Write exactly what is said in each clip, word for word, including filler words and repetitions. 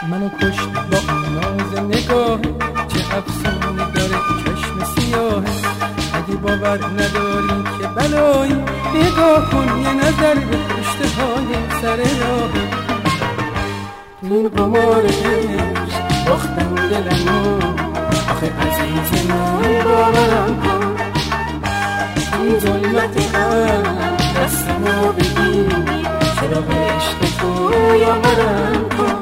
منو کشت با ناز نگاه، چه افسانه داره چشم سیاهه. اگه باور نداری که بلایی، نگاه کن یه نظر به پشت های سر راه. این قمار عشق باختم دلمو، آخه عزیز من باورم کن. این ظلمت غم دستمو بگیر، چرا به عشق تو یاورم کن.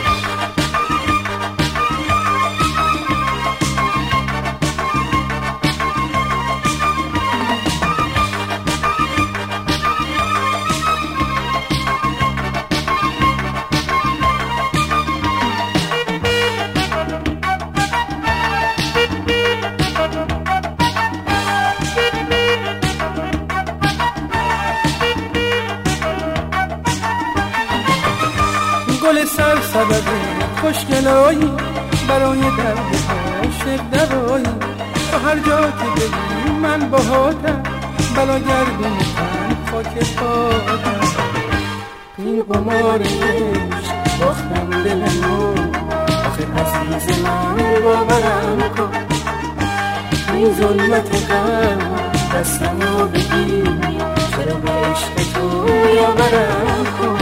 گل سر سبب خوشگلایی، برای درد عاشق دوایی. تو هر جا که بگی من باهاتم، بلا گردون تن خاک پاتم. این قمار عشق باختم دلمو، آخه عزیز من باورم کن. این ظلمت غم دستمو بگیر، چرا به عشق تو یاورم کن.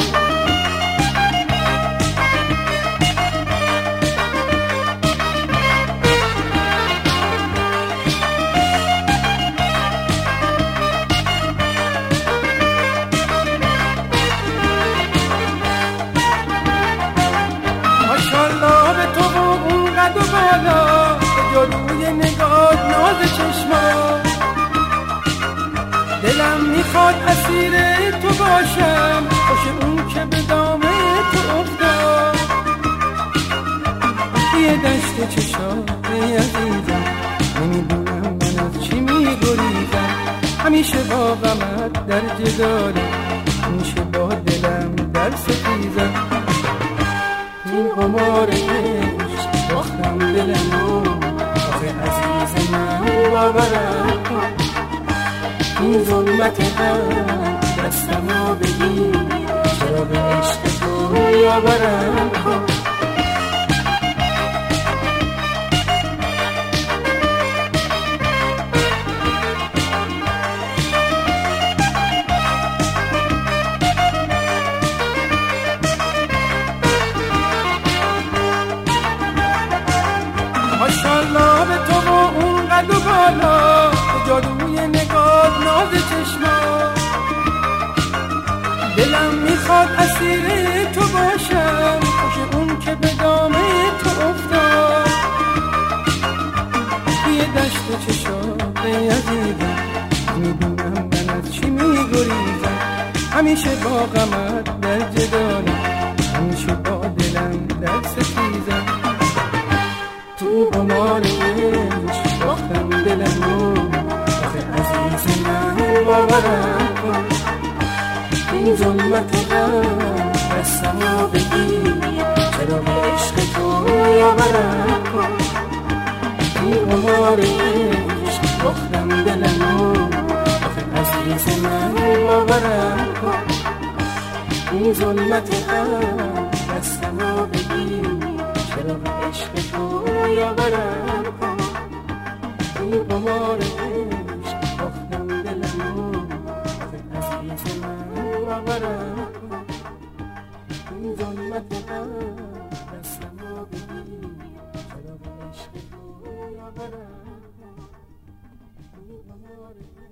ماشالله به تو و اون قد و بالا، به جلوی نگاه ناز چشما. دلم میخواد اسیر تو باشم، باشه اون که به دام تو افتاد. توی دشت چشات عزیزم، نمیدونم من از چی میگریزم. همیشه با غمت در جدالی، همیشه با دلم در ستیزم. این قمار عشق باختم دلمو، آخه عزیز من باورم کن. این ظلمت غم دستمو بگیر، چرا به عشق تو یاورم کن. ماشالله به تو و اون قد و بالا، به جادوی نگاه ناز چشما. دلم میخواد اسیر تو باشم، خوش اون که به دام تو افتاد. توی دشت چشات عزیزم، میدونم من از چی میگریزم. همیشه با غمت در جدالم، همیشه با دلم در ستیزم. تو قمار عشق باختم دلمو، آخه عزیز من باورم کن. این ظلمت غم دستمو بگیر، چرا به عشق تو یاورم کن. این قمار عشق باختم دلمو، آخه عزیز من باورم کن. این ظلمت غم دستمو بگیر، چرا به عشق تو یاورم کن. این قمار عشق باختم دلمو، آخه عزیز من باورم کن. این ظلمت غم دستمو بگیر، چرا به عشق تو یاورم کن. این قمار